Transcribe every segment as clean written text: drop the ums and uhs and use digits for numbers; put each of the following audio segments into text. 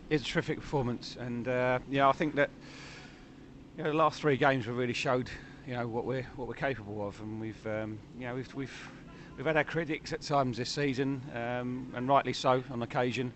It's a terrific performance, and I think that the last three games have really showed what we're capable of, and we've had our critics at times this season, and rightly so on occasion.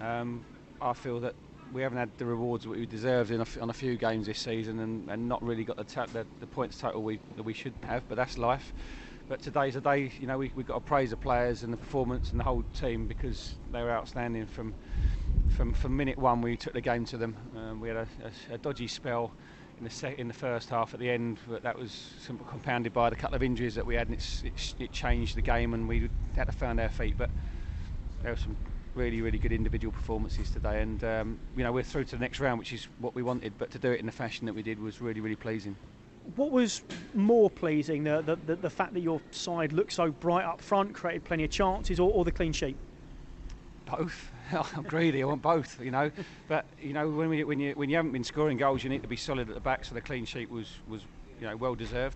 I feel that we haven't had the rewards that we deserved on a few games this season, and not really got the points total that we should have. But that's life. But today's a day. We've got to praise the players and the performance and the whole team, because they were outstanding from minute one. We took the game to them. We had a dodgy spell in the first half at the end, but that was compounded by the couple of injuries that we had, and it changed the game, and we had to find our feet. But there were some really, really good individual performances today, and we're through to the next round, which is what we wanted. But to do it in the fashion that we did was really, really pleasing. What was more pleasing, the fact that your side looked so bright up front, created plenty of chances, or the clean sheet? Both. I'm greedy. I want both. But when you haven't been scoring goals, you need to be solid at the back. So the clean sheet was well deserved.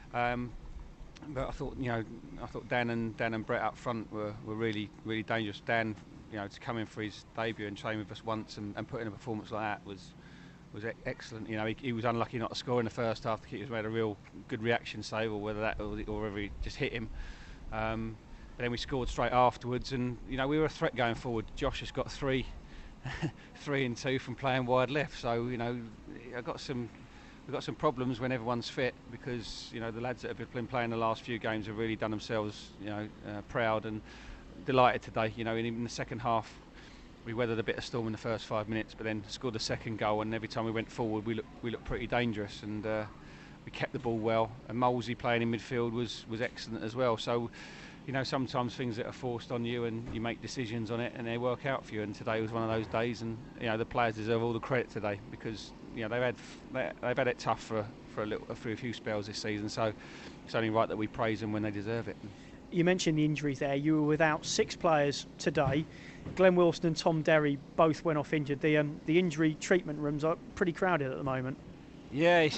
But I thought Dan and Brett up front were really, really dangerous. Dan, to come in for his debut and train with us once and put in a performance like that was excellent. He was unlucky not to score in the first half. The keeper's made a real good reaction save, or whether he just hit him. But then we scored straight afterwards, and we were a threat going forward. Josh has got 3 and 2 from playing wide left. So we've got some problems when everyone's fit, because the lads that have been playing the last few games have really done themselves proud, and delighted today. In the second half, we weathered a bit of storm in the first 5 minutes, but then scored a second goal, and every time we went forward, we looked pretty dangerous, and we kept the ball well. And Molesey playing in midfield was excellent as well. So sometimes things that are forced on you, and you make decisions on it, and they work out for you. And today was one of those days, and the players deserve all the credit today, because they've had it tough for a few spells this season. So it's only right that we praise them when they deserve it. You mentioned the injuries there. You were without 6 players today. Glenn Wilson and Tom Derry both went off injured. The injury treatment rooms are pretty crowded at the moment. Yeah,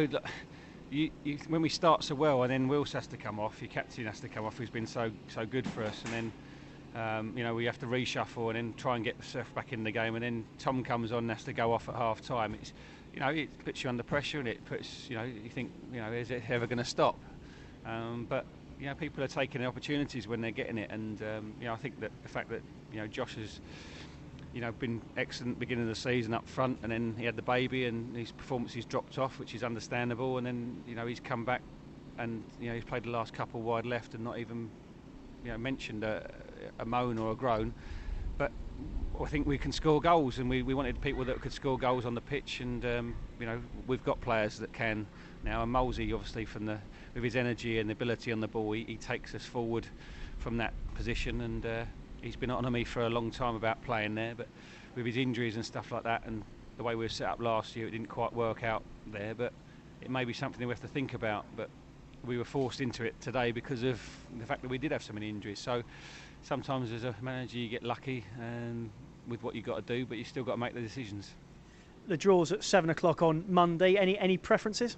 when we start so well, and then Wills has to come off, your captain has to come off, who's been so good for us, and then we have to reshuffle and then try and get the back in the game, and then Tom comes on and has to go off at half time. It's it puts you under pressure, and it puts you think is it ever going to stop? But people are taking the opportunities when they're getting it, and I think that the fact that Josh has been excellent beginning of the season up front, and then he had the baby and his performances dropped off, which is understandable, and then he's come back and he's played the last couple wide left and not even mentioned a moan or a groan. But I think we can score goals, and we wanted people that could score goals on the pitch, and we've got players that can now. And Molesey, obviously, with his energy and ability on the ball, he takes us forward from that position, and he's been on me for a long time about playing there, but with his injuries and stuff like that, and the way we were set up last year, it didn't quite work out there. But it may be something we have to think about. But we were forced into it today because of the fact that we did have so many injuries. So sometimes as a manager you get lucky and with what you've got to do, but you still got to make the decisions. The draw's at 7 o'clock on Monday. Any preferences?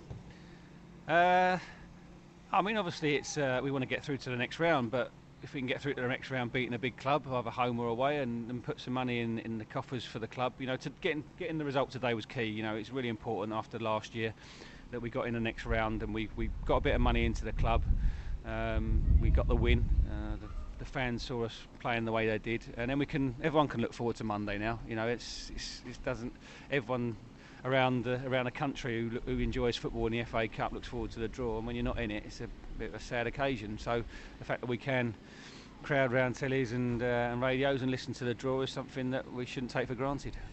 Obviously it's we want to get through to the next round, but if we can get through to the next round beating a big club, either home or away, and put some money in the coffers for the club, to getting the result today was key. It's really important after last year that we got in the next round, and we got a bit of money into the club. We got the win. The fans saw us playing the way they did, and then everyone can look forward to Monday now. Everyone around the country who enjoys football in the FA Cup looks forward to the draw, and when you're not in it, it's a bit of a sad occasion. So the fact that we can crowd round tellies and radios and listen to the draw is something that we shouldn't take for granted.